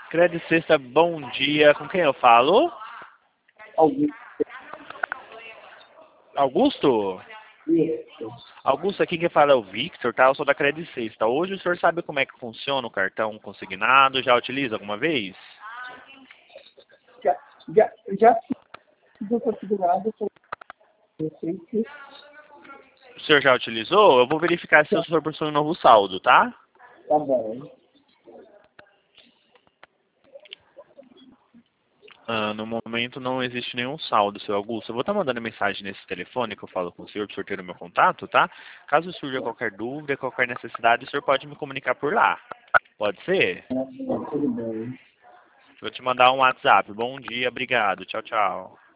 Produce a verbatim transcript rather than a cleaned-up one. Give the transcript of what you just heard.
Crédito Sexta, bom dia. Com quem eu falo? Augusto. Augusto? Isso. Augusto, aqui quem fala é o Victor, tá? Eu sou da Crédito Sexta. Hoje o senhor sabe como é que funciona o cartão consignado? Já utiliza alguma vez? Já, já, já fiz configurado com recente. O senhor já utilizou? Eu vou verificar se o senhor possui um novo saldo, tá? Tá bom. Ah, no momento não existe nenhum saldo, seu Augusto. Eu vou estar mandando mensagem nesse telefone que eu falo com o senhor, para o senhor ter o meu contato, tá? Caso surja qualquer dúvida, qualquer necessidade, o senhor pode me comunicar por lá. Pode ser? Tá tudo bem. Vou te mandar um WhatsApp. Bom dia, obrigado. Tchau, tchau.